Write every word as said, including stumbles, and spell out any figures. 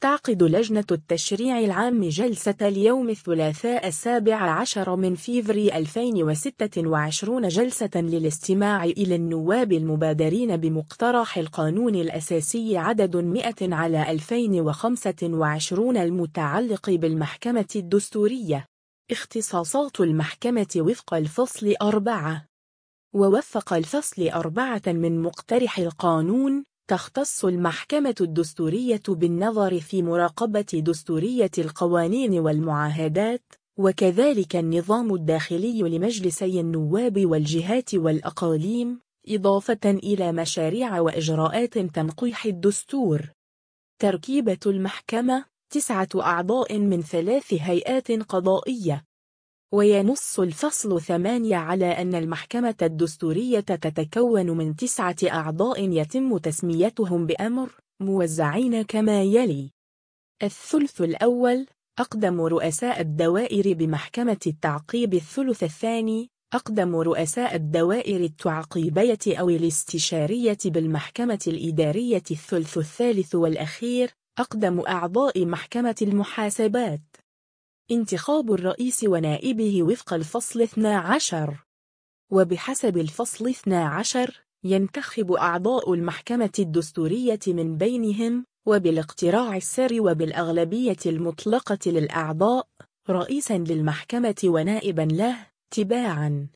تعقد لجنة التشريع العام جلسة اليوم الثلاثاء السابع عشر من فيفري ألفين وستة وعشرين جلسة للاستماع إلى النواب المبادرين بمقترح القانون الأساسي عدد مئة على ألفين وخمسة وعشرين المتعلق بالمحكمة الدستورية. اختصاصات المحكمة وفق الفصل أربعة. ووفق الفصل أربعة من مقترح القانون، تختص المحكمة الدستورية بالنظر في مراقبة دستورية القوانين والمعاهدات، وكذلك النظام الداخلي لمجلسي النواب والجهات والأقاليم، إضافة إلى مشاريع وإجراءات تنقيح الدستور. تركيبة المحكمة تسعة أعضاء من ثلاث هيئات قضائية. وينص الفصل ثمانية على أن المحكمة الدستورية تتكون من تسعة أعضاء يتم تسميتهم بأمر، موزعين كما يلي: الثلث الأول أقدم رؤساء الدوائر بمحكمة التعقيب. الثلث الثاني أقدم رؤساء الدوائر التعقيبية أو الاستشارية بالمحكمة الإدارية. الثلث الثالث والأخير أقدم أعضاء محكمة المحاسبات. انتخاب الرئيس ونائبه وفق الفصل اثني عشر. وبحسب الفصل اثني عشر ينتخب أعضاء المحكمة الدستورية من بينهم، وبالاقتراع السري وبالأغلبية المطلقة للأعضاء، رئيسا للمحكمة ونائبا له تباعا.